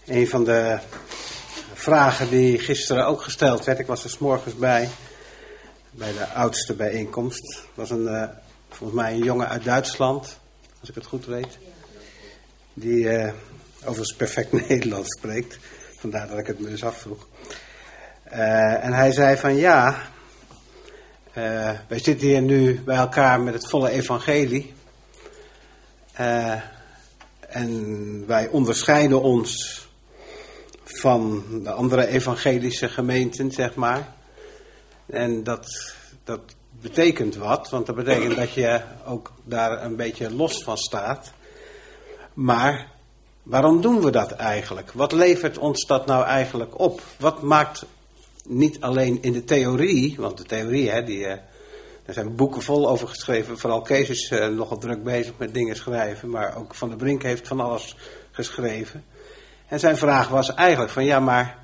Een van de vragen die gisteren ook gesteld werd, ik was er 's morgens bij de oudste bijeenkomst, was volgens mij een jongen uit Duitsland, als ik het goed weet, die overigens perfect Nederlands spreekt, vandaar dat ik het me dus afvroeg. En hij zei van ja, wij zitten hier nu bij elkaar met het volle evangelie. En wij onderscheiden ons van de andere evangelische gemeenten, zeg maar. En dat betekent wat, want dat betekent dat je ook daar een beetje los van staat. Maar waarom doen we dat eigenlijk? Wat levert ons dat nou eigenlijk op? Wat maakt niet alleen in de theorie, want de theorie, daar zijn boeken vol over geschreven. Vooral Kees is nogal druk bezig met dingen schrijven, maar ook Van der Brink heeft van alles geschreven. En zijn vraag was eigenlijk van ja, maar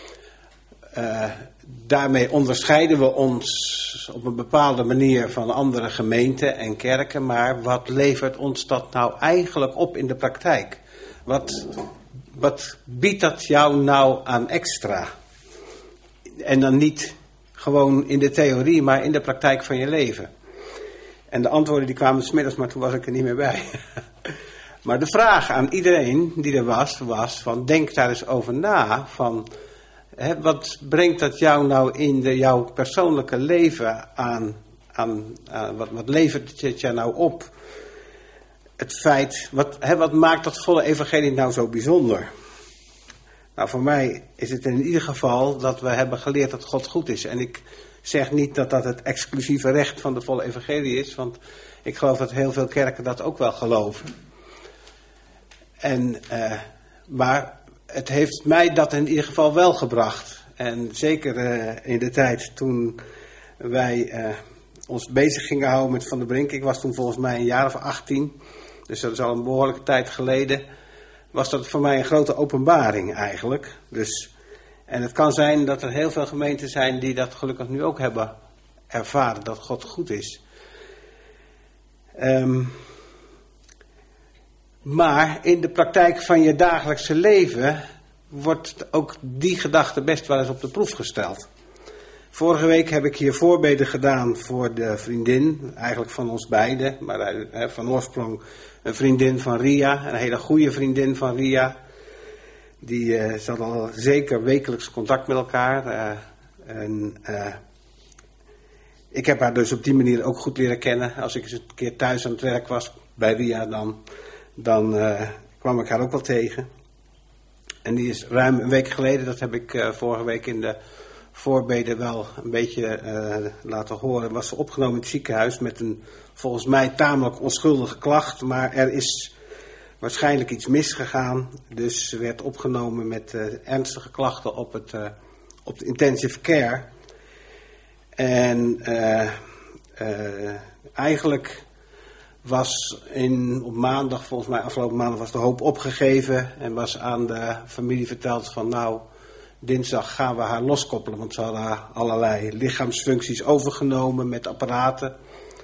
daarmee onderscheiden we ons op een bepaalde manier van andere gemeenten en kerken, maar wat levert ons dat nou eigenlijk op in de praktijk? Wat biedt dat jou nou aan extra? En dan niet gewoon in de theorie, maar in de praktijk van je leven. En de antwoorden die kwamen 's middags, maar toen was ik er niet meer bij. Maar de vraag aan iedereen die er was van denk daar eens over na. Van, wat brengt dat jou nou in jouw persoonlijke leven aan wat levert het je nou op? Het feit, wat maakt dat volle evangelie nou zo bijzonder? Nou, voor mij is het in ieder geval dat we hebben geleerd dat God goed is. En ik zeg niet dat dat het exclusieve recht van de volle evangelie is, want ik geloof dat heel veel kerken dat ook wel geloven. Maar het heeft mij dat in ieder geval wel gebracht. En zeker in de tijd toen wij ons bezig gingen houden met Van der Brink. Ik was toen volgens mij een jaar of 18. Dus dat is al een behoorlijke tijd geleden. Was dat voor mij een grote openbaring eigenlijk. En het kan zijn dat er heel veel gemeenten zijn die dat gelukkig nu ook hebben ervaren. Dat God goed is. Maar in de praktijk van je dagelijkse leven wordt ook die gedachte best wel eens op de proef gesteld. Vorige week heb ik hier voorbeden gedaan voor de vriendin, eigenlijk van ons beiden, maar van oorsprong een vriendin van Ria, een hele goede vriendin van Ria. Die zat al zeker wekelijks contact met elkaar. Ik heb haar dus op die manier ook goed leren kennen. Als ik eens een keer thuis aan het werk was bij Ria, dan kwam ik haar ook wel tegen. En die is ruim een week geleden, dat heb ik vorige week in de voorbeden wel een beetje laten horen, was ze opgenomen in het ziekenhuis met een volgens mij tamelijk onschuldige klacht. Maar er is waarschijnlijk iets misgegaan. Dus ze werd opgenomen met ernstige klachten op de intensive care. En eigenlijk was op maandag, volgens mij afgelopen maandag, was de hoop opgegeven. En was aan de familie verteld van nou, dinsdag gaan we haar loskoppelen. Want ze hadden allerlei lichaamsfuncties overgenomen met apparaten.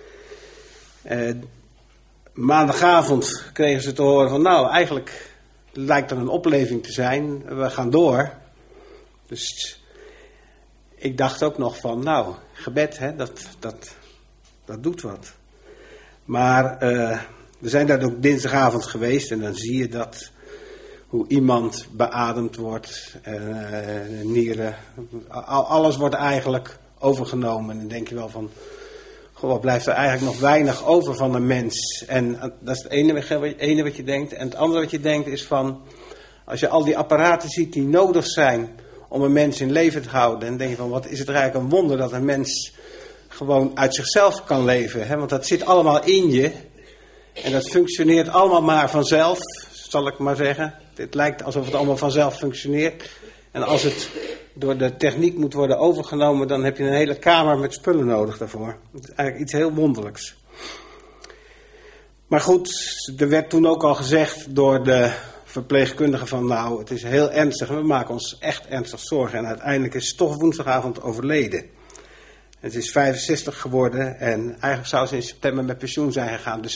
Maandagavond kregen ze te horen van nou, eigenlijk lijkt er een opleving te zijn. We gaan door. Dus ik dacht ook nog van nou, gebed, dat doet wat. Maar we zijn daar ook dinsdagavond geweest en dan zie je dat hoe iemand beademd wordt, nieren, alles wordt eigenlijk overgenomen. En dan denk je wel van, goh, wat blijft er eigenlijk nog weinig over van een mens? En dat is het ene wat je denkt. En het andere wat je denkt is van, als je al die apparaten ziet die nodig zijn om een mens in leven te houden, dan denk je van, wat is het eigenlijk een wonder dat een mens gewoon uit zichzelf kan leven. Hè? Want dat zit allemaal in je. En dat functioneert allemaal maar vanzelf, zal ik maar zeggen. Het lijkt alsof het allemaal vanzelf functioneert. En als het door de techniek moet worden overgenomen, dan heb je een hele kamer met spullen nodig daarvoor. Het is eigenlijk iets heel wonderlijks. Maar goed, er werd toen ook al gezegd door de verpleegkundige van nou, het is heel ernstig. We maken ons echt ernstig zorgen. En uiteindelijk is ze toch woensdagavond overleden. Het is 65 geworden en eigenlijk zou ze in september met pensioen zijn gegaan. Dus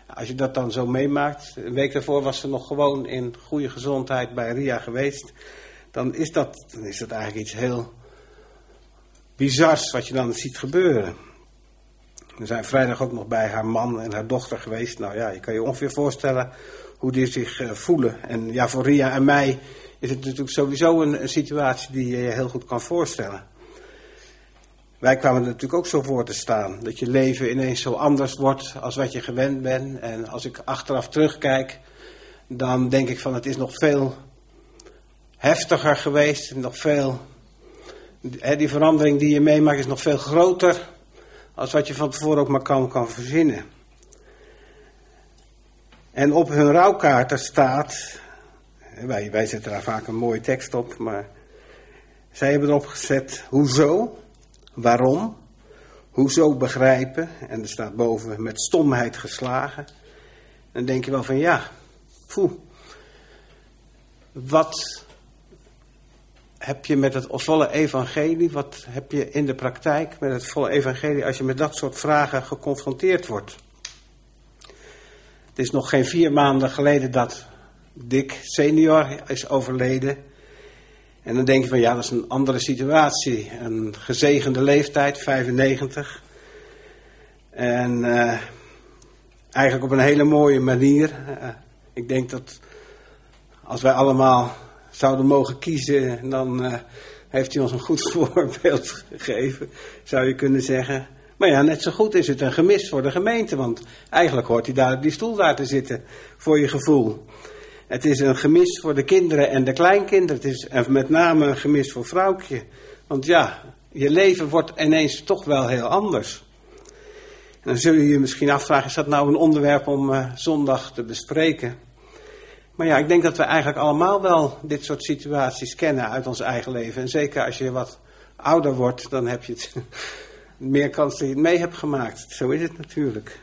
Als je dat dan zo meemaakt, een week daarvoor was ze nog gewoon in goede gezondheid bij Ria geweest. Dan is dat eigenlijk iets heel bizars wat je dan ziet gebeuren. We zijn vrijdag ook nog bij haar man en haar dochter geweest. Nou ja, je kan je ongeveer voorstellen hoe die zich voelen. En ja, voor Ria en mij is het natuurlijk sowieso een situatie die je je heel goed kan voorstellen. Wij kwamen er natuurlijk ook zo voor te staan. Dat je leven ineens zo anders wordt als wat je gewend bent. En als ik achteraf terugkijk, dan denk ik van het is nog veel heftiger geweest. Nog veel, die verandering die je meemaakt is nog veel groter als wat je van tevoren ook maar kan verzinnen. En op hun rouwkaarten staat, wij zetten daar vaak een mooie tekst op, maar zij hebben erop gezet, hoezo, waarom, hoezo begrijpen, en er staat boven met stomheid geslagen. Dan denk je wel van ja, wat heb je met het volle evangelie, wat heb je in de praktijk met het volle evangelie als je met dat soort vragen geconfronteerd wordt? Het is nog geen 4 maanden geleden dat Dick senior is overleden. En dan denk je van ja, dat is een andere situatie. Een gezegende leeftijd, 95. En eigenlijk op een hele mooie manier. Ik denk dat als wij allemaal zouden mogen kiezen, dan heeft hij ons een goed voorbeeld gegeven, zou je kunnen zeggen. Maar ja, net zo goed is het een gemis voor de gemeente, want eigenlijk hoort hij daar op die stoel daar te zitten, voor je gevoel. Het is een gemis voor de kinderen en de kleinkinderen. Het is met name een gemis voor vrouwtje. Want ja, je leven wordt ineens toch wel heel anders. En dan zul je je misschien afvragen, is dat nou een onderwerp om zondag te bespreken? Maar ja, ik denk dat we eigenlijk allemaal wel dit soort situaties kennen uit ons eigen leven. En zeker als je wat ouder wordt, dan heb je het meer kans dat je het mee hebt gemaakt. Zo is het natuurlijk.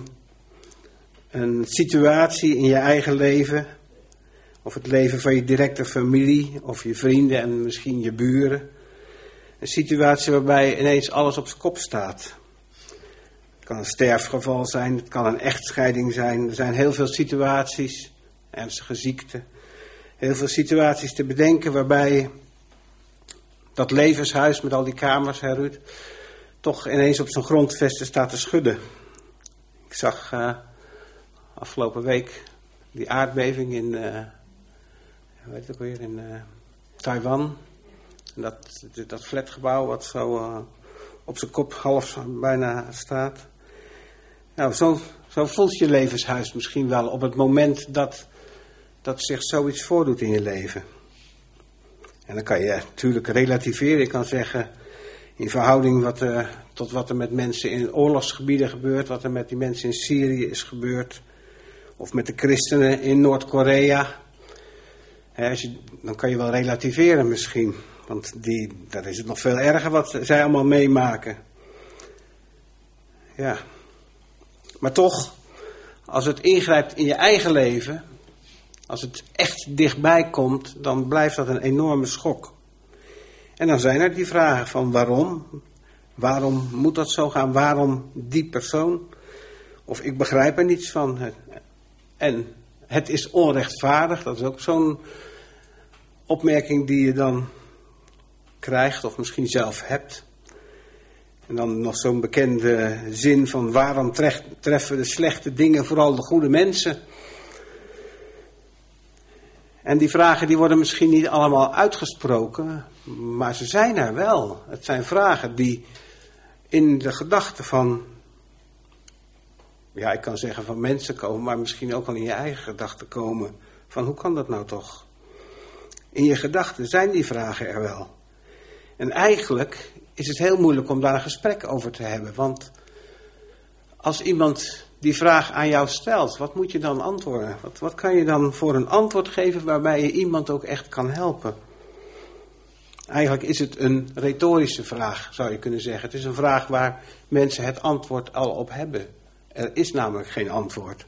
Een situatie in je eigen leven, of het leven van je directe familie, of je vrienden en misschien je buren. Een situatie waarbij ineens alles op zijn kop staat. Het kan een sterfgeval zijn, het kan een echtscheiding zijn. Er zijn heel veel situaties, ernstige ziekte. Heel veel situaties te bedenken waarbij dat levenshuis met al die kamers, hè Ruud, toch ineens op zijn grondvesten staat te schudden. Ik zag afgelopen week die aardbeving in, weet het ook weer, in Taiwan. En dat flatgebouw wat zo op zijn kop half bijna staat. Nou, zo voelt je levenshuis misschien wel op het moment dat zich zoiets voordoet in je leven. En dan kan je natuurlijk relativeren. Je kan zeggen, in verhouding tot wat er met mensen in oorlogsgebieden gebeurt, wat er met die mensen in Syrië is gebeurd, of met de christenen in Noord-Korea. Dan kan je wel relativeren misschien, want daar is het nog veel erger wat zij allemaal meemaken. Ja. Maar toch, als het ingrijpt in je eigen leven, als het echt dichtbij komt, dan blijft dat een enorme schok. En dan zijn er die vragen van waarom? Waarom moet dat zo gaan? Waarom die persoon? Of ik begrijp er niets van. En het is onrechtvaardig. Dat is ook zo'n opmerking die je dan krijgt of misschien zelf hebt. En dan nog zo'n bekende zin van waarom treffen de slechte dingen vooral de goede mensen? En die vragen die worden misschien niet allemaal uitgesproken, maar ze zijn er wel. Het zijn vragen die in de gedachten van, ja, ik kan zeggen van mensen komen, maar misschien ook al in je eigen gedachten komen. Van hoe kan dat nou toch? In je gedachten zijn die vragen er wel. En eigenlijk is het heel moeilijk om daar een gesprek over te hebben. Want als iemand die vraag aan jou stelt, wat moet je dan antwoorden? Wat kan je dan voor een antwoord geven waarbij je iemand ook echt kan helpen? Eigenlijk is het een retorische vraag, zou je kunnen zeggen. Het is een vraag waar mensen het antwoord al op hebben. Er is namelijk geen antwoord.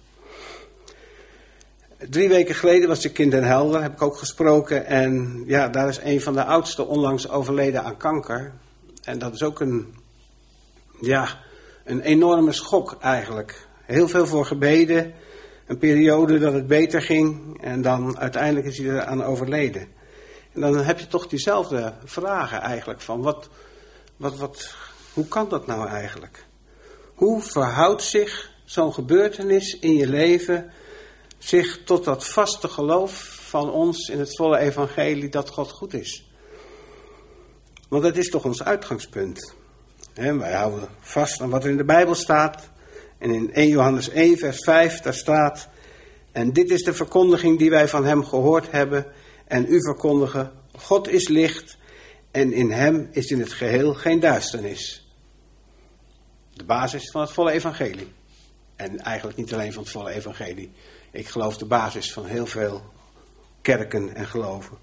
3 weken geleden was ik in Den Helder, heb ik ook gesproken. En ja, daar is een van de oudsten onlangs overleden aan kanker. En dat is ook een enorme schok eigenlijk. heel veel voor gebeden. Een periode dat het beter ging. En dan uiteindelijk is hij eraan overleden. En dan heb je toch diezelfde vragen eigenlijk. Van hoe kan dat nou eigenlijk? Hoe verhoudt zich zo'n gebeurtenis in je leven zich tot dat vaste geloof van ons in het volle evangelie dat God goed is? Want dat is toch ons uitgangspunt. Wij houden vast aan wat er in de Bijbel staat. En in 1 Johannes 1 vers 5 daar staat: en dit is de verkondiging die wij van hem gehoord hebben en u verkondigen: God is licht en in hem is in het geheel geen duisternis. De basis van het volle evangelie. En eigenlijk niet alleen van het volle evangelie. Ik geloof de basis van heel veel kerken en geloven.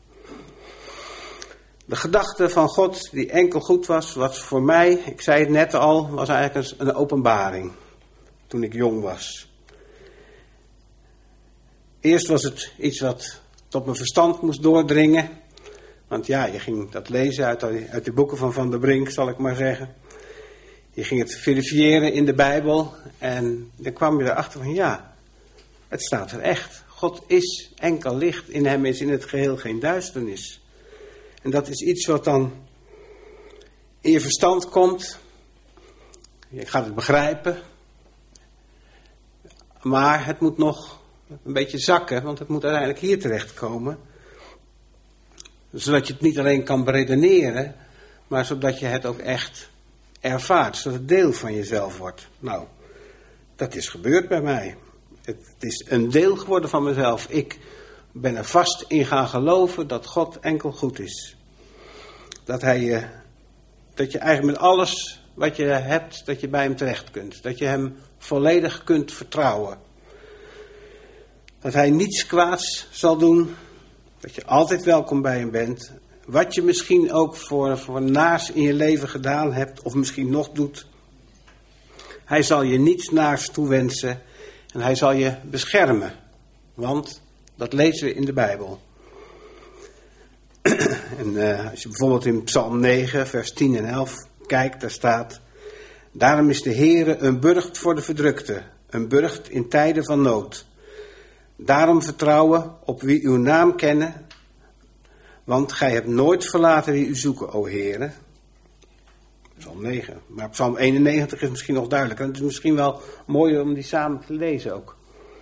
De gedachte van God die enkel goed was voor mij, ik zei het net al, was eigenlijk een openbaring. Toen ik jong was. Eerst was het iets wat tot mijn verstand moest doordringen. Want ja, je ging dat lezen uit de boeken van Van der Brink, zal ik maar zeggen. Je ging het verifiëren in de Bijbel. En dan kwam je erachter van ja, het staat er echt. God is enkel licht, in hem is in het geheel geen duisternis. En dat is iets wat dan in je verstand komt. Je gaat het begrijpen. Maar het moet nog een beetje zakken, want het moet uiteindelijk hier terechtkomen. Zodat je het niet alleen kan beredeneren, maar zodat je het ook echt ervaart. Zodat het deel van jezelf wordt. Nou, dat is gebeurd bij mij. Het is een deel geworden van mezelf. Ik ben er vast in gaan geloven dat God enkel goed is. Dat je eigenlijk met alles wat je hebt, dat je bij hem terecht kunt. Dat je hem volledig kunt vertrouwen. Dat hij niets kwaads zal doen. Dat je altijd welkom bij hem bent. Wat je misschien ook voor naars in je leven gedaan hebt. Of misschien nog doet. Hij zal je niets naars toewensen. En hij zal je beschermen. Want dat lezen we in de Bijbel. En als je bijvoorbeeld in Psalm 9 vers 10 en 11 kijkt. Daar staat: daarom is de Heere een burcht voor de verdrukte. Een burcht in tijden van nood. Daarom vertrouwen op wie uw naam kennen. Want gij hebt nooit verlaten wie u zoeken, o Heere. Psalm 9. Maar Psalm 91 is misschien nog duidelijker. Het is misschien wel mooi om die samen te lezen ook.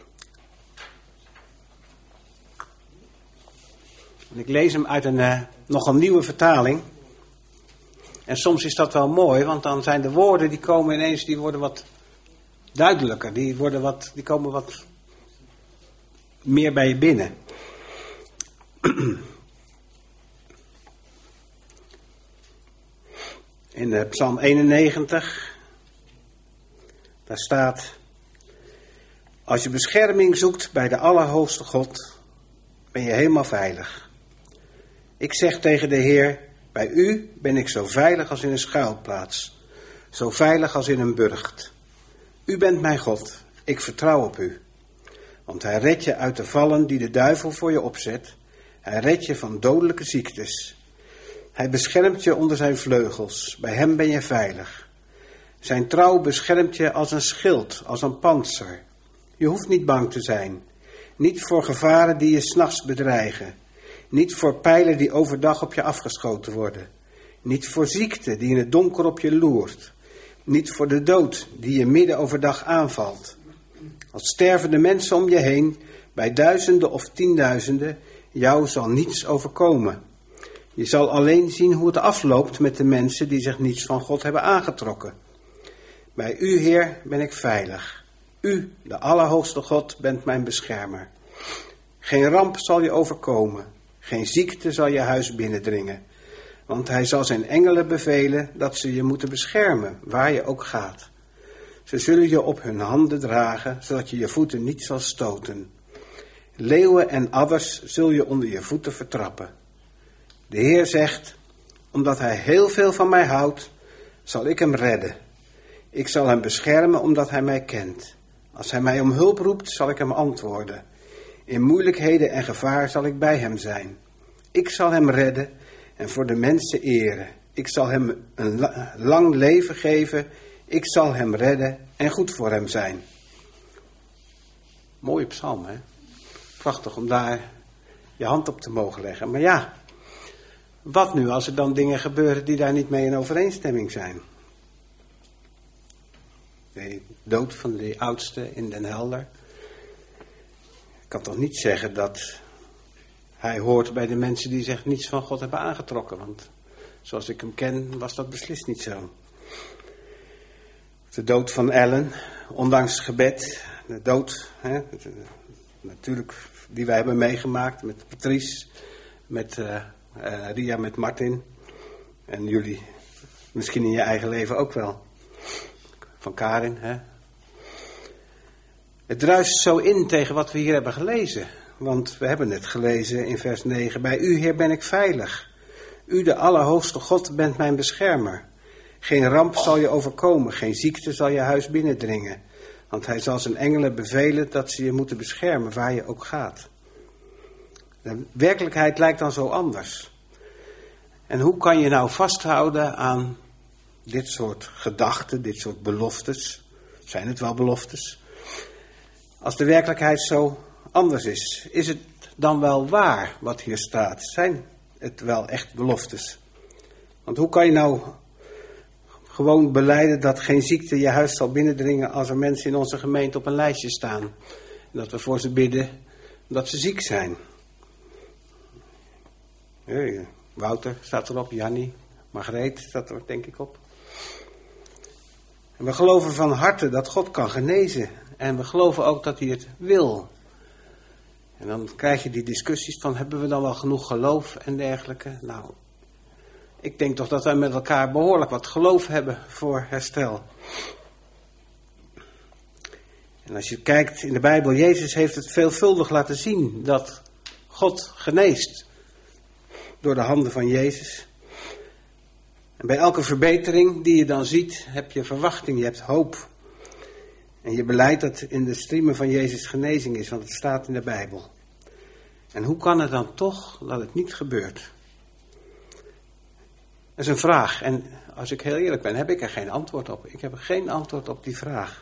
En ik lees hem uit een nogal nieuwe vertaling. En soms is dat wel mooi, want dan zijn de woorden die komen ineens, die worden wat duidelijker. Die komen wat meer bij je binnen. In Psalm 91, daar staat: als je bescherming zoekt bij de Allerhoogste God, ben je helemaal veilig. Ik zeg tegen de Heer: bij u ben ik zo veilig als in een schuilplaats, zo veilig als in een burcht. U bent mijn God, ik vertrouw op u. Want hij redt je uit de vallen die de duivel voor je opzet. Hij redt je van dodelijke ziektes. Hij beschermt je onder zijn vleugels, bij hem ben je veilig. Zijn trouw beschermt je als een schild, als een pantser. Je hoeft niet bang te zijn. Niet voor gevaren die je 's nachts bedreigen. Niet voor pijlen die overdag op je afgeschoten worden. Niet voor ziekte die in het donker op je loert. Niet voor de dood die je midden overdag aanvalt. Als sterven de mensen om je heen, bij duizenden of tienduizenden, jou zal niets overkomen. Je zal alleen zien hoe het afloopt met de mensen die zich niets van God hebben aangetrokken. Bij u, Heer, ben ik veilig. U, de Allerhoogste God, bent mijn beschermer. Geen ramp zal je overkomen. Geen ziekte zal je huis binnendringen. Want hij zal zijn engelen bevelen dat ze je moeten beschermen, waar je ook gaat. Ze zullen je op hun handen dragen, zodat je je voeten niet zal stoten. Leeuwen en adders zul je onder je voeten vertrappen. De Heer zegt: omdat hij heel veel van mij houdt, zal ik hem redden. Ik zal hem beschermen omdat hij mij kent. Als hij mij om hulp roept, zal ik hem antwoorden. In moeilijkheden en gevaar zal ik bij hem zijn. Ik zal hem redden en voor de mensen eren. Ik zal hem een lang leven geven. Ik zal hem redden en goed voor hem zijn. Mooie psalm, hè? Prachtig om daar je hand op te mogen leggen. Maar ja, wat nu als er dan dingen gebeuren die daar niet mee in overeenstemming zijn? De dood van de oudste in Den Helder. Ik kan toch niet zeggen dat hij hoort bij de mensen die zich niets van God hebben aangetrokken. Want zoals ik hem ken, was dat beslist niet zo. De dood van Ellen, ondanks het gebed. De dood, hè, natuurlijk, die wij hebben meegemaakt met Patrice, met Ria, met Martin. En jullie, misschien in je eigen leven ook wel. Van Karin, hè. Het druist zo in tegen wat we hier hebben gelezen. Want we hebben net gelezen in vers 9. Bij u, Heer, ben ik veilig. U, de Allerhoogste God, bent mijn beschermer. Geen ramp zal je overkomen, geen ziekte zal je huis binnendringen. Want hij zal zijn engelen bevelen dat ze je moeten beschermen waar je ook gaat. De werkelijkheid lijkt dan zo anders. En hoe kan je nou vasthouden aan dit soort gedachten, dit soort beloftes? Zijn het wel beloftes? Als de werkelijkheid zo anders is, is het dan wel waar wat hier staat? Zijn het wel echt beloftes? Want hoe kan je nou gewoon belijden dat geen ziekte je huis zal binnendringen als er mensen in onze gemeente op een lijstje staan? En dat we voor ze bidden omdat ze ziek zijn. Hey, Wouter staat erop, Jannie, Margreet staat er denk ik op. En we geloven van harte dat God kan genezen. En we geloven ook dat hij het wil. En dan krijg je die discussies van, hebben we dan wel genoeg geloof en dergelijke? Nou, ik denk toch dat wij met elkaar behoorlijk wat geloof hebben voor herstel. En als je kijkt in de Bijbel, Jezus heeft het veelvuldig laten zien dat God geneest. Door de handen van Jezus. En bij elke verbetering die je dan ziet, heb je verwachting, je hebt hoop. En je belijdt dat in de striemen van Jezus genezing is, want het staat in de Bijbel. En hoe kan het dan toch dat het niet gebeurt? Dat is een vraag. En als ik heel eerlijk ben, heb ik er geen antwoord op. Ik heb er geen antwoord op die vraag.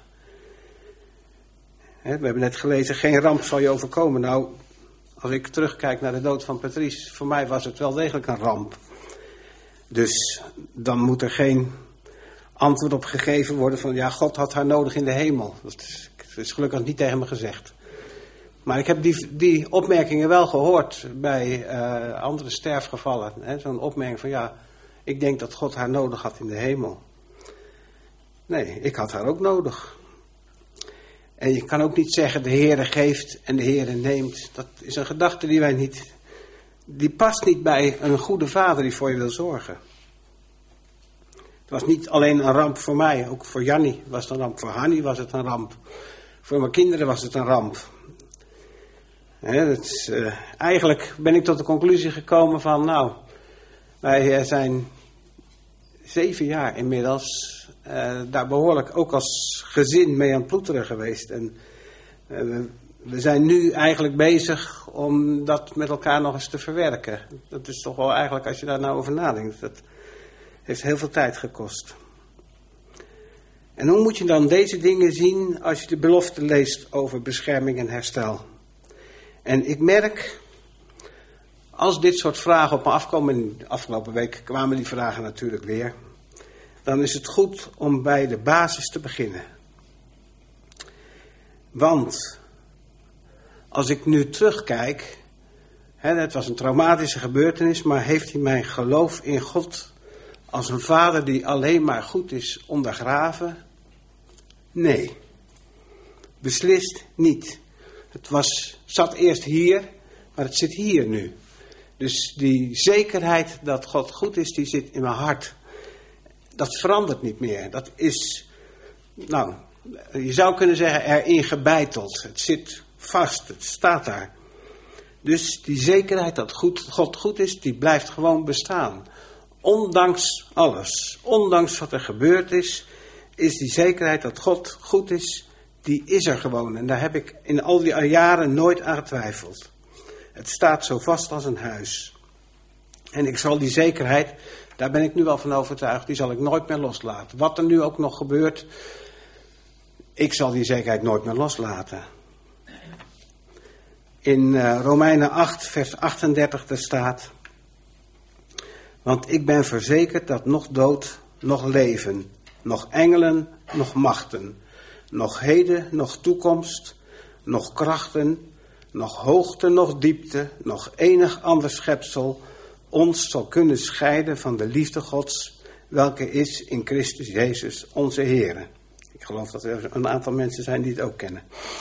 We hebben net gelezen, geen ramp zal je overkomen. Nou, als ik terugkijk naar de dood van Patrice, voor mij was het wel degelijk een ramp. Dus dan moet er geen antwoord op gegeven worden van, ja, God had haar nodig in de hemel. Dat is gelukkig niet tegen me gezegd. Maar ik heb die opmerkingen wel gehoord bij andere sterfgevallen. Hè? Zo'n opmerking van, ja, ik denk dat God haar nodig had in de hemel. Nee, ik had haar ook nodig. En je kan ook niet zeggen, de Heere geeft en de Heere neemt. Dat is een gedachte die wij niet, die past niet bij een goede vader die voor je wil zorgen. Het was niet alleen een ramp voor mij, ook voor Jannie was het een ramp. Voor Hannie was het een ramp. Voor mijn kinderen was het een ramp. Eigenlijk ben ik tot de conclusie gekomen van, nou, wij zijn 7 jaar inmiddels daar behoorlijk ook als gezin mee aan het ploeteren geweest. En we zijn nu eigenlijk bezig om dat met elkaar nog eens te verwerken. Dat is toch wel eigenlijk, als je daar nou over nadenkt, dat heeft heel veel tijd gekost. En hoe moet je dan deze dingen zien als je de belofte leest over bescherming en herstel? En ik merk, als dit soort vragen op me afkomen, de afgelopen week kwamen die vragen natuurlijk weer, dan is het goed om bij de basis te beginnen. Want als ik nu terugkijk, het was een traumatische gebeurtenis, maar heeft hij mijn geloof in God als een vader die alleen maar goed is ondergraven? Nee, beslist niet. Het zat eerst hier, maar het zit hier nu. Dus die zekerheid dat God goed is, die zit in mijn hart. Dat verandert niet meer. Dat is, nou, je zou kunnen zeggen erin gebeiteld. Het zit vast, het staat daar. Dus die zekerheid dat God goed is, die blijft gewoon bestaan. Ondanks alles, ondanks wat er gebeurd is die zekerheid dat God goed is, die is er gewoon. En daar heb ik in al die jaren nooit aan getwijfeld. Het staat zo vast als een huis. En ik zal die zekerheid, daar ben ik nu wel van overtuigd, die zal ik nooit meer loslaten. Wat er nu ook nog gebeurt, ik zal die zekerheid nooit meer loslaten. in Romeinen 8, vers 38, daar staat: want ik ben verzekerd dat nog dood, nog leven, nog engelen, nog machten, nog heden, nog toekomst, nog krachten, nog hoogte, nog diepte, nog enig ander schepsel ons zal kunnen scheiden van de liefde Gods, welke is in Christus Jezus onze Heere. Ik geloof dat er een aantal mensen zijn die het ook kennen.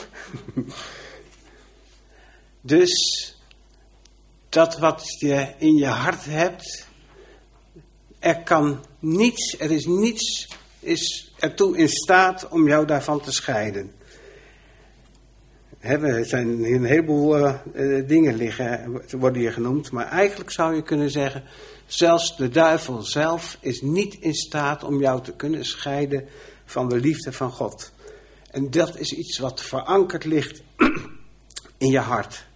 Dus dat wat je in je hart hebt, er is niets ertoe in staat om jou daarvan te scheiden. Er zijn een heleboel dingen worden hier genoemd, maar eigenlijk zou je kunnen zeggen, zelfs de duivel zelf is niet in staat om jou te kunnen scheiden van de liefde van God. En dat is iets wat verankerd ligt in je hart.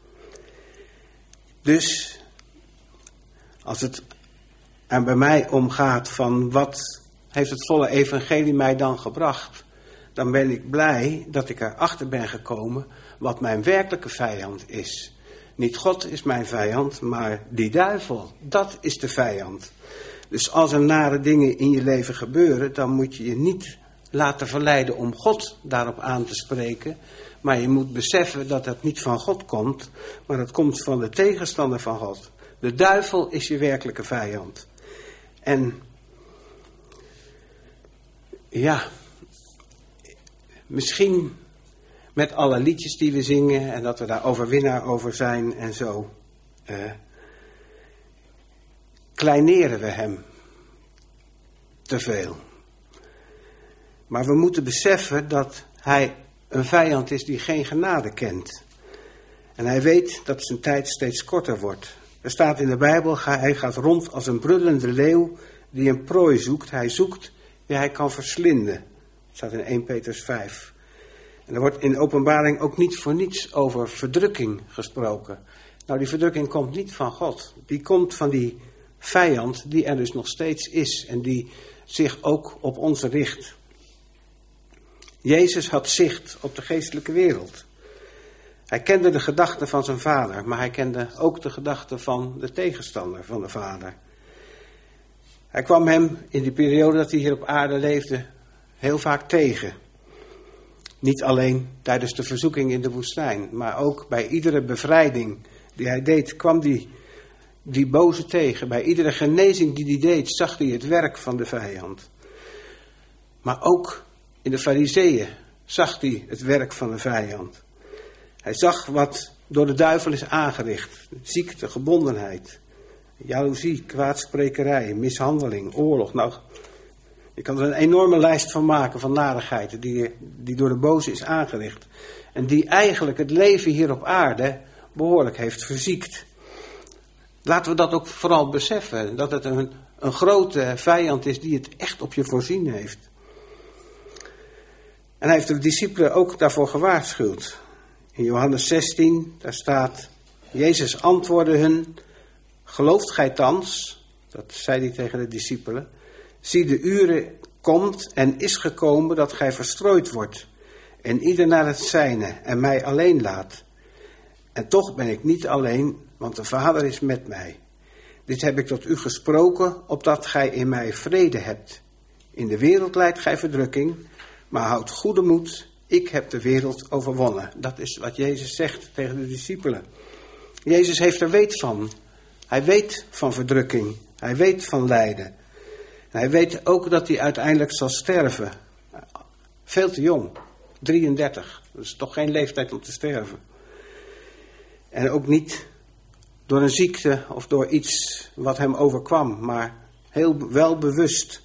Dus als het er bij mij omgaat van wat heeft het volle evangelie mij dan gebracht, dan ben ik blij dat ik erachter ben gekomen wat mijn werkelijke vijand is. Niet God is mijn vijand, maar die duivel, dat is de vijand. Dus als er nare dingen in je leven gebeuren, dan moet je je niet laten verleiden om God daarop aan te spreken. Maar je moet beseffen dat dat niet van God komt, maar dat komt van de tegenstander van God. De duivel is je werkelijke vijand. En ja, misschien met alle liedjes die we zingen en dat we daar overwinnaar over zijn en zo, kleineren we hem te veel. Maar we moeten beseffen dat hij een vijand is die geen genade kent. En hij weet dat zijn tijd steeds korter wordt. Er staat in de Bijbel, hij gaat rond als een brullende leeuw die een prooi zoekt. Hij zoekt wie hij kan verslinden. Dat staat in 1 Petrus 5. En er wordt in Openbaring ook niet voor niets over verdrukking gesproken. Nou, die verdrukking komt niet van God. Die komt van die vijand die er dus nog steeds is en die zich ook op ons richt. Jezus had zicht op de geestelijke wereld. Hij kende de gedachten van zijn vader, maar hij kende ook de gedachten van de tegenstander van de vader. Hij kwam hem in die periode dat hij hier op aarde leefde heel vaak tegen. Niet alleen tijdens de verzoeking in de woestijn, maar ook bij iedere bevrijding die hij deed, kwam die boze tegen. Bij iedere genezing die hij deed, zag hij het werk van de vijand. Maar ook in de Farizeeën zag hij het werk van de vijand. Hij zag wat door de duivel is aangericht. Ziekte, gebondenheid, jaloezie, kwaadsprekerij, mishandeling, oorlog. Nou, je kan er een enorme lijst van maken van narigheden die door de boze is aangericht. En die eigenlijk het leven hier op aarde behoorlijk heeft verziekt. Laten we dat ook vooral beseffen. Dat het een grote vijand is die het echt op je voorzien heeft. En hij heeft de discipelen ook daarvoor gewaarschuwd. In Johannes 16, daar staat: Jezus antwoordde hun: gelooft gij thans, dat zei hij tegen de discipelen, zie de uren komt en is gekomen dat gij verstrooid wordt en ieder naar het zijne en mij alleen laat. En toch ben ik niet alleen, want de Vader is met mij. Dit heb ik tot u gesproken, opdat gij in mij vrede hebt. In de wereld lijdt gij verdrukking, maar houd goede moed, ik heb de wereld overwonnen. Dat is wat Jezus zegt tegen de discipelen. Jezus heeft er weet van. Hij weet van verdrukking. Hij weet van lijden. En hij weet ook dat hij uiteindelijk zal sterven. Veel te jong. 33. Dat is toch geen leeftijd om te sterven. En ook niet door een ziekte of door iets wat hem overkwam, maar heel wel bewust.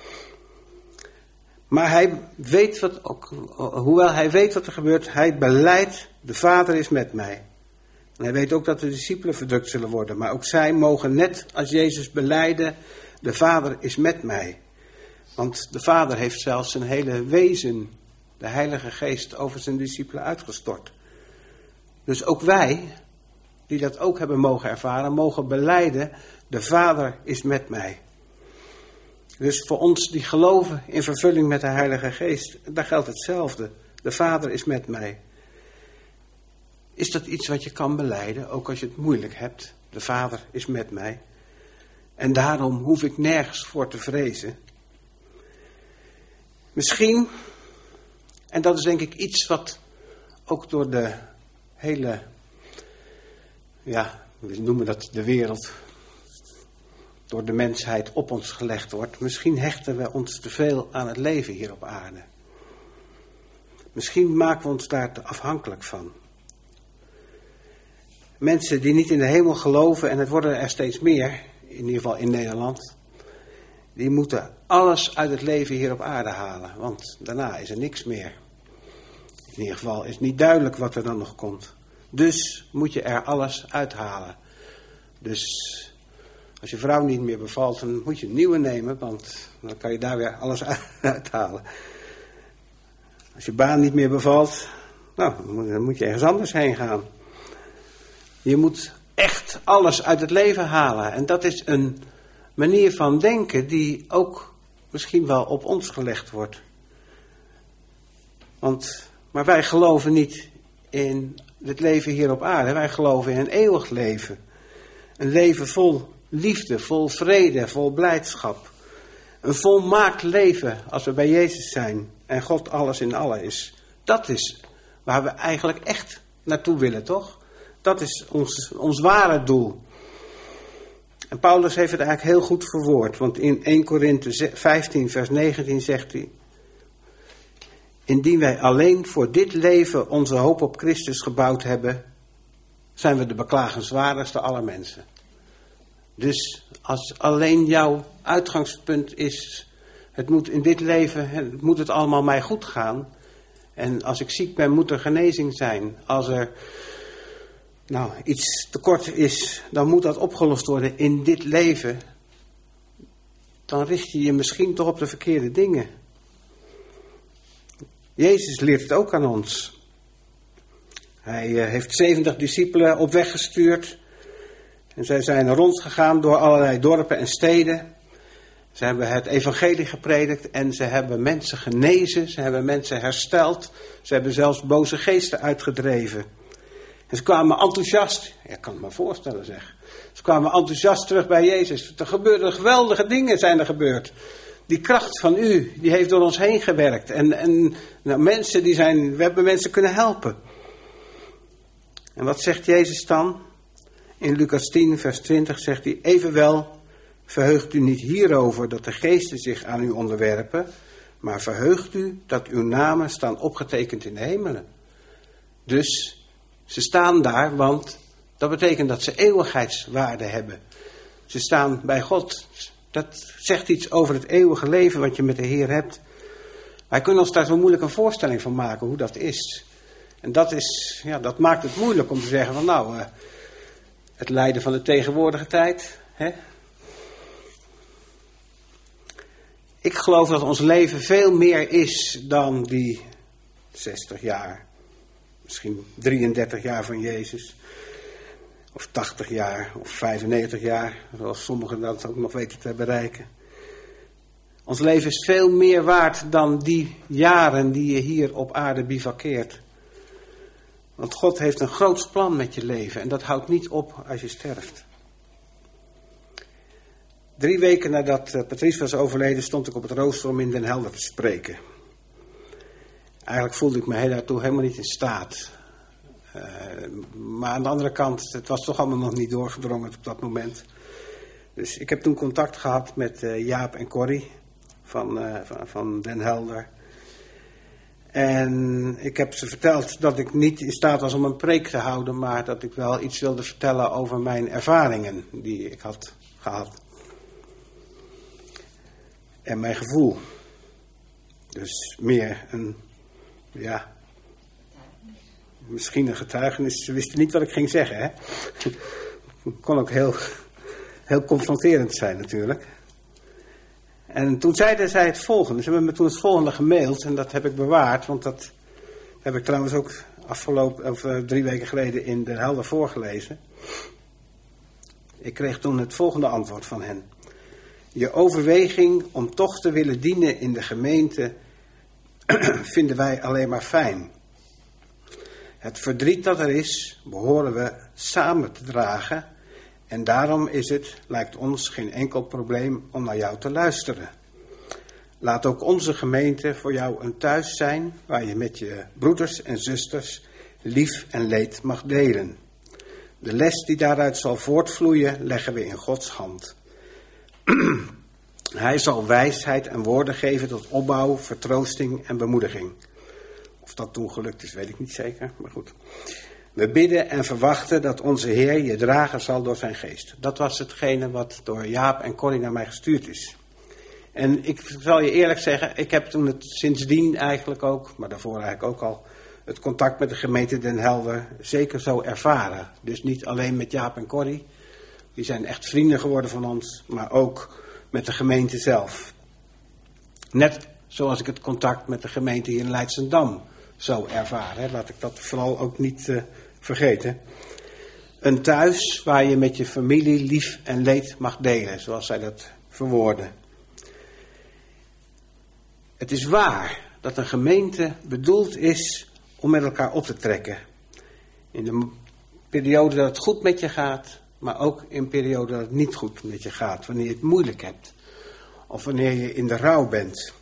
Maar hij weet hoewel hij weet wat er gebeurt, hij belijdt, de Vader is met mij. En hij weet ook dat de discipelen verdrukt zullen worden, maar ook zij mogen net als Jezus belijden, de Vader is met mij. Want de Vader heeft zelfs zijn hele wezen, de Heilige Geest, over zijn discipelen uitgestort. Dus ook wij, die dat ook hebben mogen ervaren, mogen belijden, de Vader is met mij. Dus voor ons die geloven in vervulling met de Heilige Geest, daar geldt hetzelfde. De Vader is met mij. is dat iets wat je kan belijden, ook als je het moeilijk hebt. De Vader is met mij. En daarom hoef ik nergens voor te vrezen. Misschien, en dat is denk ik iets wat ook door de hele, we noemen dat de wereld, door de mensheid op ons gelegd wordt. Misschien hechten we ons te veel aan het leven hier op aarde. Misschien maken we ons daar te afhankelijk van. Mensen die niet in de hemel geloven, en het worden er steeds meer, in ieder geval in Nederland, die moeten alles uit het leven hier op aarde halen, want daarna is er niks meer. In ieder geval is het niet duidelijk wat er dan nog komt. Dus moet je er alles uithalen. Dus als je vrouw niet meer bevalt, dan moet je een nieuwe nemen, want dan kan je daar weer alles uithalen. Als je baan niet meer bevalt, dan moet je ergens anders heen gaan. Je moet echt alles uit het leven halen. En dat is een manier van denken die ook misschien wel op ons gelegd wordt. Maar wij geloven niet in het leven hier op aarde. Wij geloven in een eeuwig leven. Een leven vol liefde, vol vrede, vol blijdschap. Een volmaakt leven als we bij Jezus zijn en God alles in allen is. Dat is waar we eigenlijk echt naartoe willen, toch? Dat is ons ware doel. En Paulus heeft het eigenlijk heel goed verwoord. Want in 1 Korinthe 15 vers 19 zegt hij: indien wij alleen voor dit leven onze hoop op Christus gebouwd hebben, zijn we de beklagenswaardigste aller mensen. Dus als alleen jouw uitgangspunt is, het moet in dit leven, moet het allemaal mij goed gaan. En als ik ziek ben, moet er genezing zijn. Als er iets tekort is, dan moet dat opgelost worden in dit leven. Dan richt je je misschien toch op de verkeerde dingen. Jezus leert het ook aan ons. Hij heeft 70 discipelen op weg gestuurd. En zij zijn rondgegaan door allerlei dorpen en steden. Ze hebben het evangelie gepredikt en ze hebben mensen genezen. Ze hebben mensen hersteld. Ze hebben zelfs boze geesten uitgedreven. En ze kwamen enthousiast. Ja, ik kan het me voorstellen zeg. Ze kwamen enthousiast terug bij Jezus. Er gebeurden geweldige dingen zijn er gebeurd. Die kracht van u, die heeft door ons heen gewerkt. En mensen we hebben mensen kunnen helpen. En wat zegt Jezus dan? In Lucas 10 vers 20 zegt hij: evenwel, verheugt u niet hierover dat de geesten zich aan u onderwerpen, maar verheugt u dat uw namen staan opgetekend in de hemelen. Dus ze staan daar, want dat betekent dat ze eeuwigheidswaarde hebben. Ze staan bij God. Dat zegt iets over het eeuwige leven wat je met de Heer hebt. Wij kunnen ons daar zo moeilijk een voorstelling van maken hoe dat is. En dat maakt het moeilijk om te zeggen van het lijden van de tegenwoordige tijd. Hè? Ik geloof dat ons leven veel meer is dan die 60 jaar. Misschien 33 jaar van Jezus. Of 80 jaar, of 95 jaar. Zoals sommigen dat ook nog weten te bereiken. Ons leven is veel meer waard dan die jaren die je hier op aarde bivakkeert. Want God heeft een groots plan met je leven. En dat houdt niet op als je sterft. 3 weken nadat Patrice was overleden, stond ik op het rooster om in Den Helder te spreken. Eigenlijk voelde ik me daartoe helemaal niet in staat. Maar aan de andere kant, het was toch allemaal nog niet doorgedrongen op dat moment. Dus ik heb toen contact gehad met Jaap en Corrie van Den Helder. En ik heb ze verteld dat ik niet in staat was om een preek te houden, maar dat ik wel iets wilde vertellen over mijn ervaringen die ik had gehad. En mijn gevoel. Dus meer misschien een getuigenis. Ze wisten niet wat ik ging zeggen, hè. Kon ook heel confronterend zijn natuurlijk. En toen zeiden zij het volgende. Ze hebben me toen het volgende gemaild en dat heb ik bewaard. Want dat heb ik trouwens ook 3 weken geleden in Den Helder voorgelezen. Ik kreeg toen het volgende antwoord van hen. Je overweging om toch te willen dienen in de gemeente vinden wij alleen maar fijn. Het verdriet dat er is, behoren we samen te dragen. En daarom is het, lijkt ons, geen enkel probleem om naar jou te luisteren. Laat ook onze gemeente voor jou een thuis zijn waar je met je broeders en zusters lief en leed mag delen. De les die daaruit zal voortvloeien leggen we in Gods hand. Hij zal wijsheid en woorden geven tot opbouw, vertroosting en bemoediging. Of dat toen gelukt is, weet ik niet zeker, maar goed. We bidden en verwachten dat onze Heer je dragen zal door zijn geest. Dat was hetgene wat door Jaap en Corrie naar mij gestuurd is. En ik zal je eerlijk zeggen, ik heb toen het sindsdien eigenlijk ook, maar daarvoor eigenlijk ook al, het contact met de gemeente Den Helder zeker zo ervaren. Dus niet alleen met Jaap en Corrie, die zijn echt vrienden geworden van ons, maar ook met de gemeente zelf. Net zoals ik het contact met de gemeente hier in Leidschendam zo ervaren. Hè. Laat ik dat vooral ook niet vergeten. Een thuis waar je met je familie lief en leed mag delen, zoals zij dat verwoorden. Het is waar dat een gemeente bedoeld is om met elkaar op te trekken. In de periode dat het goed met je gaat, maar ook in periode dat het niet goed met je gaat. Wanneer je het moeilijk hebt. Of wanneer je in de rouw bent.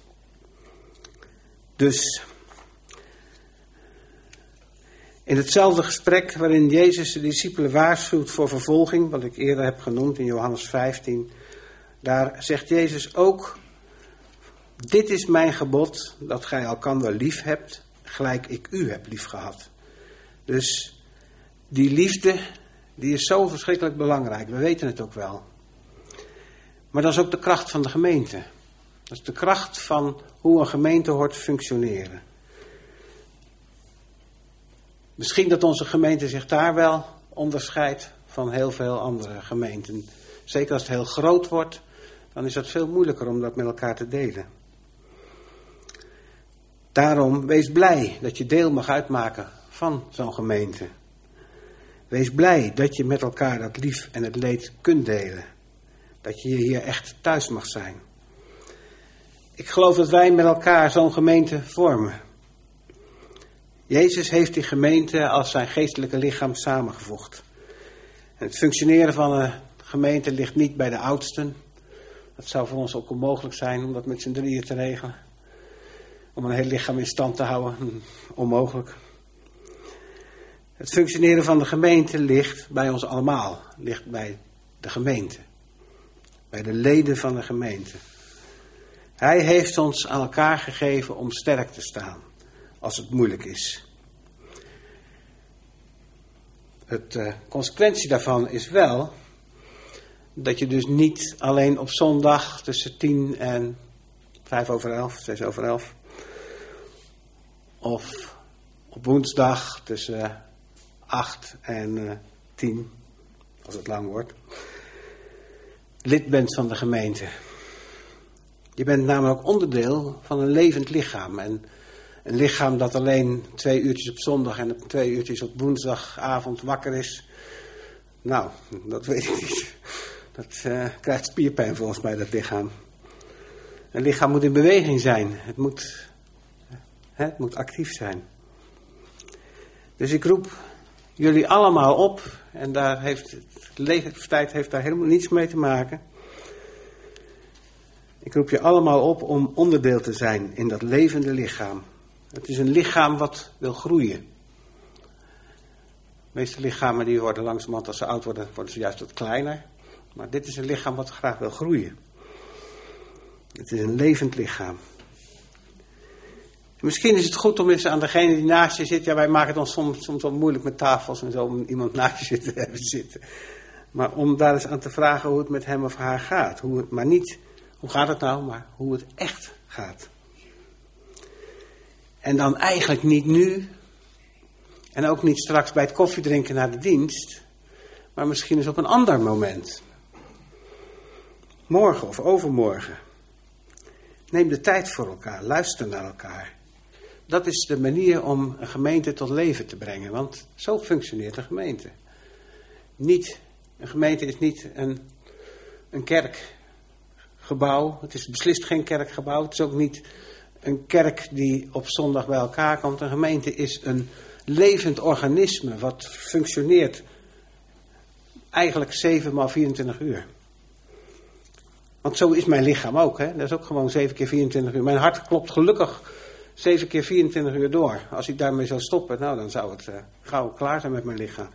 Dus in hetzelfde gesprek waarin Jezus de discipelen waarschuwt voor vervolging, wat ik eerder heb genoemd in Johannes 15, daar zegt Jezus ook: dit is mijn gebod, dat gij elkander lief hebt, gelijk ik u heb lief gehad. Dus die liefde, die is zo verschrikkelijk belangrijk. We weten het ook wel. Maar dat is ook de kracht van de gemeente. Dat is de kracht van hoe een gemeente hoort functioneren. Misschien dat onze gemeente zich daar wel onderscheidt van heel veel andere gemeenten. Zeker als het heel groot wordt, dan is dat veel moeilijker om dat met elkaar te delen. Daarom, wees blij dat je deel mag uitmaken van zo'n gemeente. Wees blij dat je met elkaar dat lief en het leed kunt delen. Dat je hier echt thuis mag zijn. Ik geloof dat wij met elkaar zo'n gemeente vormen. Jezus heeft die gemeente als zijn geestelijke lichaam samengevoegd. En het functioneren van een gemeente ligt niet bij de oudsten. Dat zou voor ons ook onmogelijk zijn om dat met z'n drieën te regelen. Om een heel lichaam in stand te houden. Onmogelijk. Het functioneren van de gemeente ligt bij ons allemaal. Ligt bij de gemeente. Bij de leden van de gemeente. Hij heeft ons aan elkaar gegeven om sterk te staan. Als het moeilijk is. De consequentie daarvan is wel dat je dus niet alleen op zondag tussen 10 en 11:05, 11:06, of op woensdag tussen 8 en 10, als het lang wordt, lid bent van de gemeente. Je bent namelijk onderdeel van een levend lichaam. En een lichaam dat alleen 2 uurtjes op zondag en 2 uurtjes op woensdagavond wakker is. Nou, dat weet ik niet. Dat krijgt spierpijn volgens mij, dat lichaam. Een lichaam moet in beweging zijn. Het moet actief zijn. Dus ik roep jullie allemaal op. En daar heeft leeftijd heeft daar helemaal niets mee te maken. Ik roep je allemaal op om onderdeel te zijn in dat levende lichaam. Het is een lichaam wat wil groeien. De meeste lichamen die worden langzamerhand, als ze oud worden, worden ze juist wat kleiner. Maar dit is een lichaam wat graag wil groeien. Het is een levend lichaam. En misschien is het goed om eens aan degene die naast je zit. Ja, wij maken het ons soms wel moeilijk met tafels en zo om iemand naast je te hebben zitten. Maar om daar eens aan te vragen hoe het met hem of haar gaat. Maar niet, hoe gaat het nou, maar hoe het echt gaat. En dan eigenlijk niet nu. En ook niet straks bij het koffiedrinken na de dienst. Maar misschien eens op een ander moment. Morgen of overmorgen. Neem de tijd voor elkaar. Luister naar elkaar. Dat is de manier om een gemeente tot leven te brengen. Want zo functioneert een gemeente. Een gemeente is niet een kerkgebouw. Het is beslist geen kerkgebouw. Het is ook niet een kerk die op zondag bij elkaar komt. Een gemeente is een levend organisme wat functioneert eigenlijk 7 x 24 uur. Want zo is mijn lichaam ook. Hè? Dat is ook gewoon 7 keer 24 uur. Mijn hart klopt gelukkig 7 keer 24 uur door. Als ik daarmee zou stoppen, nou, dan zou het gauw klaar zijn met mijn lichaam.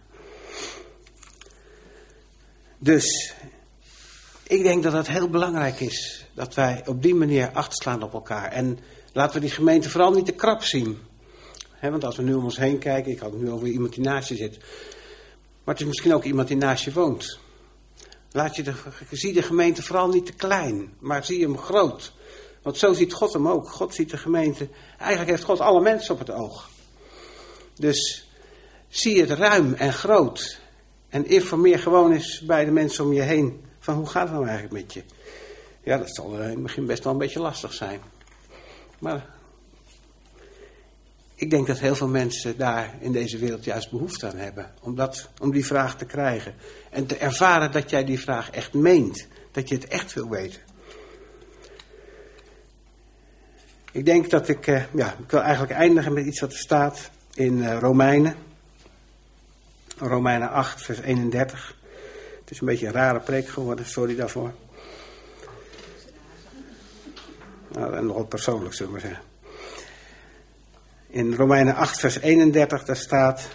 Dus ik denk dat het heel belangrijk is dat wij op die manier acht slaan op elkaar. En laten we die gemeente vooral niet te krap zien. Want als we nu om ons heen kijken, ik had het nu over iemand die naast je zit. Maar het is misschien ook iemand die naast je woont. Zie de gemeente vooral niet te klein, maar zie hem groot. Want zo ziet God hem ook. God ziet de gemeente. Eigenlijk heeft God alle mensen op het oog. Dus zie het ruim en groot. En informeer gewoon eens bij de mensen om je heen. Van hoe gaat het nou eigenlijk met je? Ja, dat zal in het begin best wel een beetje lastig zijn. Maar ik denk dat heel veel mensen daar in deze wereld juist behoefte aan hebben. Om die vraag te krijgen. En te ervaren dat jij die vraag echt meent. Dat je het echt wil weten. Ik denk dat ik wil eigenlijk eindigen met iets wat er staat in Romeinen. Romeinen 8, vers 31. Het is een beetje een rare preek geworden, sorry daarvoor. Nou, en nogal persoonlijk, zullen we maar zeggen. In Romeinen 8, vers 31, daar staat: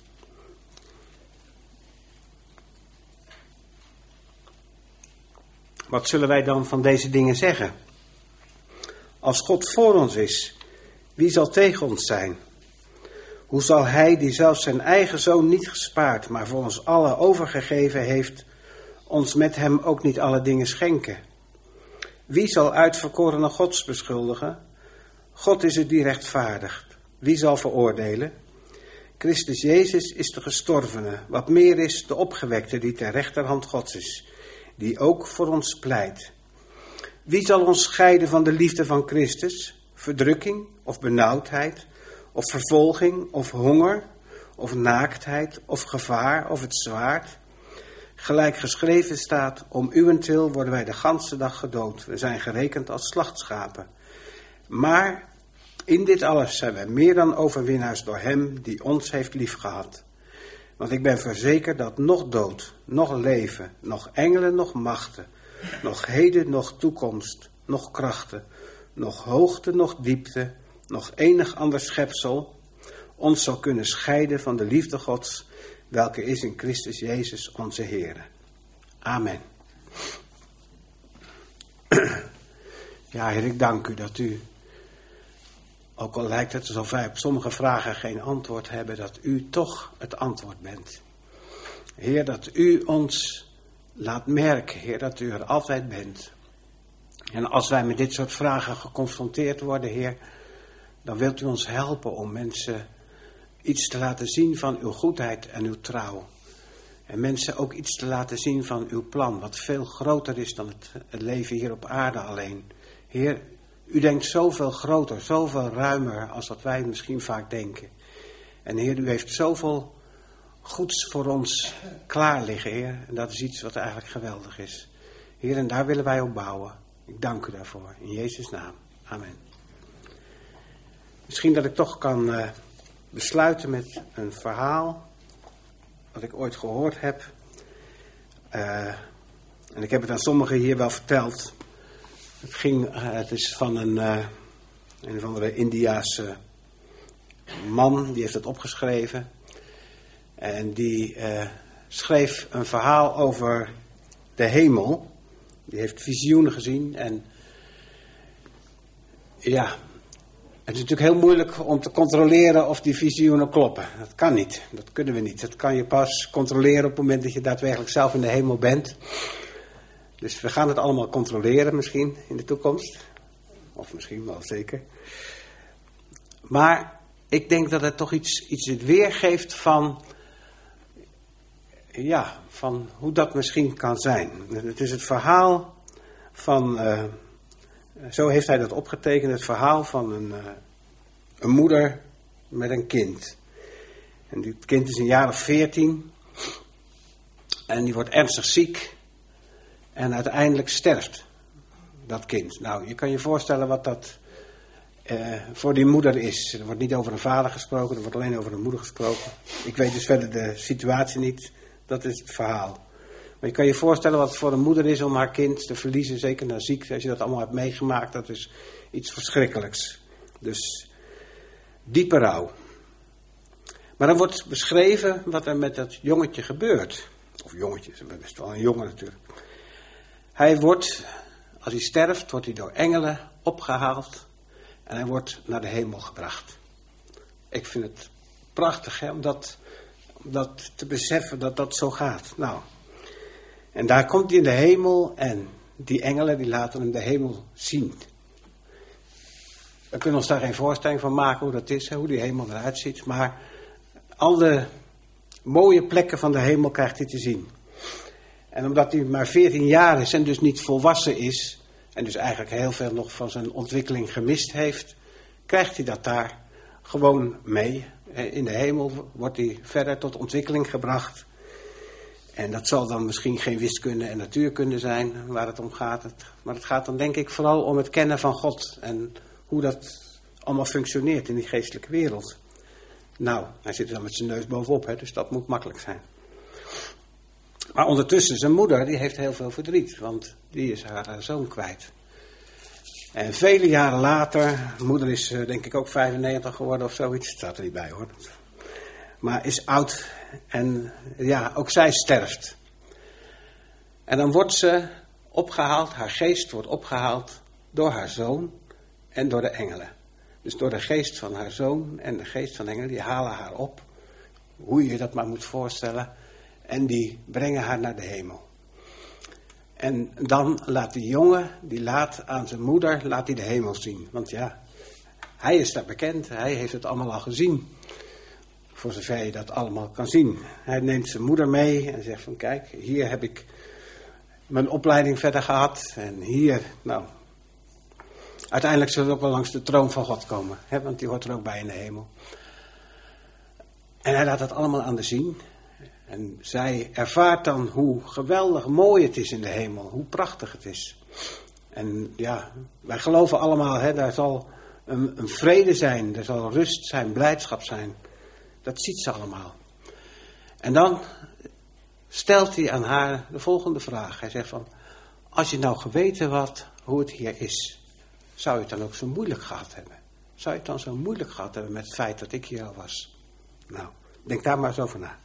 wat zullen wij dan van deze dingen zeggen? Als God voor ons is, wie zal tegen ons zijn? Hoe zal hij, die zelfs zijn eigen zoon niet gespaard, maar voor ons allen overgegeven heeft, ons met hem ook niet alle dingen schenken? Wie zal uitverkorene Gods beschuldigen? God is het die rechtvaardigt. Wie zal veroordelen? Christus Jezus is de gestorvene, wat meer is de opgewekte die ter rechterhand Gods is, die ook voor ons pleit. Wie zal ons scheiden van de liefde van Christus? Verdrukking of benauwdheid, of vervolging of honger, of naaktheid of gevaar of het zwaard? Gelijk geschreven staat, om uwentwil worden wij de ganse dag gedood. We zijn gerekend als slachtschapen. Maar in dit alles zijn wij meer dan overwinnaars door hem die ons heeft liefgehad. Want ik ben verzekerd dat nog dood, nog leven, nog engelen, nog machten, nog heden, nog toekomst, nog krachten, nog hoogte, nog diepte, nog enig ander schepsel ons zal kunnen scheiden van de liefde Gods, welke is in Christus Jezus onze Heer. Amen. Ja, Heer, ik dank u dat u, ook al lijkt het alsof wij op sommige vragen geen antwoord hebben, dat u toch het antwoord bent. Heer, dat u ons laat merken, Heer, dat u er altijd bent. En als wij met dit soort vragen geconfronteerd worden, Heer, dan wilt u ons helpen om mensen iets te laten zien van uw goedheid en uw trouw. En mensen ook iets te laten zien van uw plan, wat veel groter is dan het leven hier op aarde alleen. Heer, u denkt zoveel groter, zoveel ruimer als dat wij misschien vaak denken. En Heer, u heeft zoveel goeds voor ons klaar liggen, Heer. En dat is iets wat eigenlijk geweldig is. Heer, en daar willen wij op bouwen. Ik dank u daarvoor. In Jezus' naam. Amen. Misschien dat ik toch kan besluiten met een verhaal wat ik ooit gehoord heb. En ik heb het aan sommigen hier wel verteld. Het is van een of andere Indiase man, die heeft het opgeschreven. En die schreef een verhaal over de hemel. Die heeft visioenen gezien. En ja, het is natuurlijk heel moeilijk om te controleren of die visioenen kloppen. Dat kan niet, dat kunnen we niet. Dat kan je pas controleren op het moment dat je daadwerkelijk zelf in de hemel bent. Dus we gaan het allemaal controleren misschien in de toekomst. Of misschien wel zeker. Maar ik denk dat het toch iets het weergeeft van hoe dat misschien kan zijn. Het is het verhaal van, zo heeft hij dat opgetekend, het verhaal van een moeder met een kind. En dit kind is een jaar of 14 en die wordt ernstig ziek en uiteindelijk sterft dat kind. Nou, je kan je voorstellen wat dat voor die moeder is. Er wordt niet over een vader gesproken, er wordt alleen over een moeder gesproken. Ik weet dus verder de situatie niet, dat is het verhaal. Maar je kan je voorstellen wat het voor een moeder is om haar kind te verliezen, zeker na ziekte. Als je dat allemaal hebt meegemaakt, dat is iets verschrikkelijks. Dus diepe rouw. Maar dan wordt beschreven wat er met dat jongetje gebeurt. Of jongetje, best wel een jongen natuurlijk. Hij wordt, als hij sterft, wordt hij door engelen opgehaald. En hij wordt naar de hemel gebracht. Ik vind het prachtig om dat te beseffen dat dat zo gaat. Nou, en daar komt hij in de hemel en die engelen die laten hem de hemel zien. We kunnen ons daar geen voorstelling van maken hoe dat is, hoe die hemel eruit ziet. Maar al de mooie plekken van de hemel krijgt hij te zien. En omdat hij maar 14 jaar is en dus niet volwassen is, en dus eigenlijk heel veel nog van zijn ontwikkeling gemist heeft, krijgt hij dat daar gewoon mee. In de hemel wordt hij verder tot ontwikkeling gebracht. En dat zal dan misschien geen wiskunde en natuurkunde zijn waar het om gaat. Maar het gaat dan denk ik vooral om het kennen van God. En hoe dat allemaal functioneert in die geestelijke wereld. Nou, hij zit er dan met zijn neus bovenop, dus dat moet makkelijk zijn. Maar ondertussen, zijn moeder, die heeft heel veel verdriet. Want die is haar zoon kwijt. En vele jaren later, moeder is denk ik ook 95 geworden of zoiets. Het staat er niet bij hoor. Maar is oud en ja, ook zij sterft. En dan wordt ze opgehaald, haar geest wordt opgehaald door haar zoon en door de engelen. Dus door de geest van haar zoon en de geest van de engelen, die halen haar op. Hoe je dat maar moet voorstellen. En die brengen haar naar de hemel. En dan laat die jongen, die laat aan zijn moeder, laat hij de hemel zien. Want ja, hij is daar bekend, hij heeft het allemaal al gezien. Voor zover je dat allemaal kan zien. Hij neemt zijn moeder mee en zegt van kijk, hier heb ik mijn opleiding verder gehad. En hier, nou, uiteindelijk zullen we ook wel langs de troon van God komen. Want die hoort er ook bij in de hemel. En hij laat dat allemaal aan de zien. En zij ervaart dan hoe geweldig mooi het is in de hemel. Hoe prachtig het is. En ja, wij geloven allemaal, daar zal een vrede zijn. Er zal rust zijn, blijdschap zijn. Dat ziet ze allemaal. En dan stelt hij aan haar de volgende vraag. Hij zegt van, als je nou geweten had hoe het hier is, zou je het dan ook zo moeilijk gehad hebben? Zou je het dan zo moeilijk gehad hebben met het feit dat ik hier al was? Nou, denk daar maar eens over na.